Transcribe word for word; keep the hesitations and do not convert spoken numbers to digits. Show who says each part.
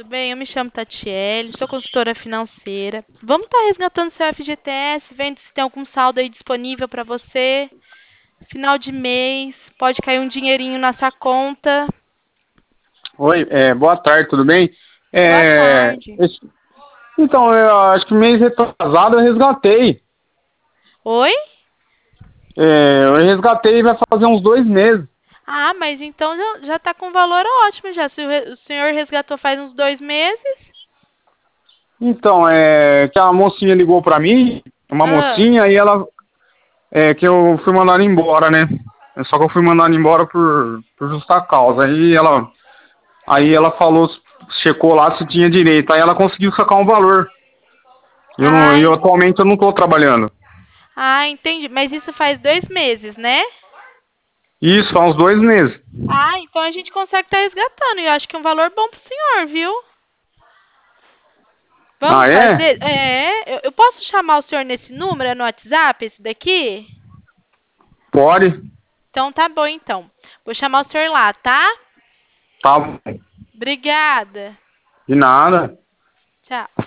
Speaker 1: tudo bem? Eu me chamo Tatiele, sou consultora financeira. Vamos estar resgatando seu F G T S, vendo se tem algum saldo aí disponível para você. Final de mês, pode cair um dinheirinho na sua conta.
Speaker 2: Oi, é, boa tarde, tudo bem?
Speaker 1: Boa
Speaker 2: É,
Speaker 1: tarde.
Speaker 2: esse- então, eu acho que mês retrasado eu resgatei.
Speaker 1: Oi?
Speaker 2: É, eu resgatei vai fazer uns dois meses.
Speaker 1: Ah, mas então já, já tá com valor ótimo já. Se o, re- o senhor resgatou faz uns dois meses.
Speaker 2: Então, é que a mocinha ligou pra mim, uma
Speaker 1: Ah,
Speaker 2: mocinha, e ela, é que eu fui mandado embora, né? Só que eu fui mandado embora por, por justa causa. Aí ela, aí ela falou, checou lá se tinha direito. Aí ela conseguiu sacar um valor. Eu não,
Speaker 1: ah,
Speaker 2: eu
Speaker 1: en-
Speaker 2: atualmente eu não tô trabalhando.
Speaker 1: ah, entendi. Mas isso faz dois meses, né?
Speaker 2: Isso, faz uns dois meses.
Speaker 1: Ah, então a gente consegue estar resgatando. E eu acho que é um valor bom pro senhor, viu?
Speaker 2: Ah,
Speaker 1: Vamos
Speaker 2: é?
Speaker 1: fazer? É, eu, eu posso chamar o senhor nesse número, é no WhatsApp, esse daqui?
Speaker 2: Pode.
Speaker 1: Então tá bom, então. Vou chamar o senhor lá, tá?
Speaker 2: Tá bom.
Speaker 1: Obrigada.
Speaker 2: De nada.
Speaker 1: Tchau.